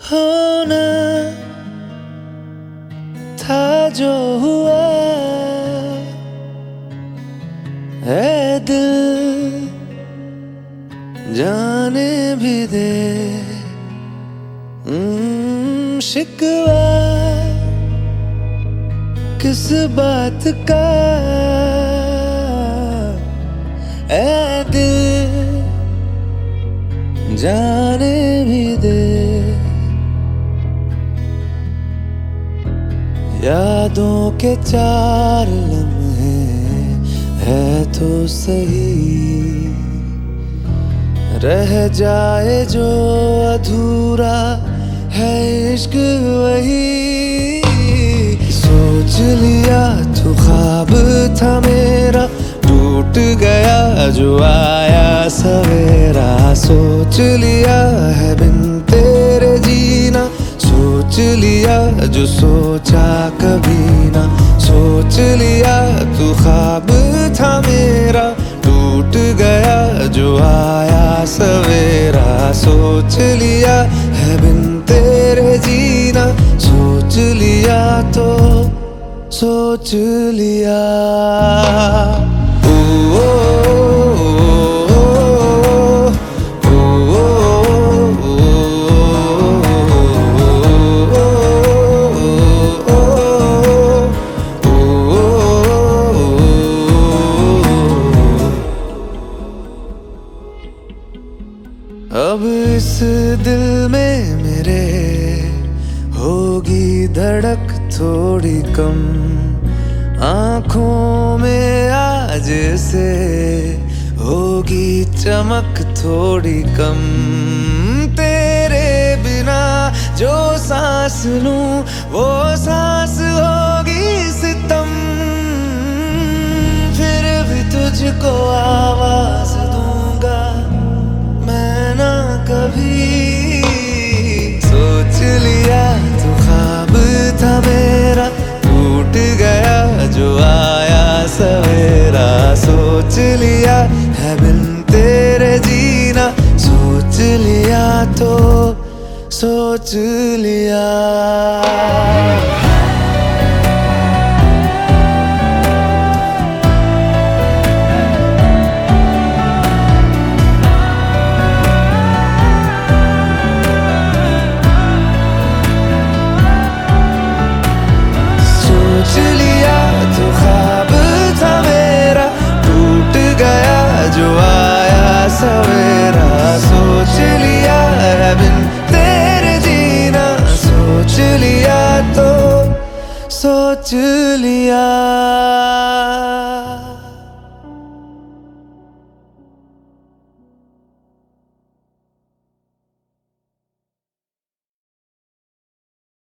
होना था जो हुआ है दिल जाने भी दे। शिकवा किस बात का है दिल जाने भी दे। यादों के 4 लम्हे है तो सही, रह जाए जो अधूरा है इश्क वही। सोच लिया तो ख्वाब था मेरा, टूट गया जो आया सवेरा। सोच लिया है बिन तेरे जीना, सोच लिया जो सोचा कभी ना। सोच लिया तू ख्वाब था मेरा, टूट गया जो आया सवेरा। सोच लिया है बिन तेरे जीना, सोच लिया तो सोच लिया। अब इस दिल में मेरे होगी धड़क थोड़ी कम, आँखों में आज से होगी चमक थोड़ी कम। तेरे बिना जो सांस लूं वो सांस होगी सितम। फिर भी तुझको आवाज दूंगा मैं ना कभी। सोच लिया तो ख्वाब था मेरा, टूट गया जो आया सवेरा। सोच लिया है बिन तेरे जीना, सोच लिया तो सोच लिया।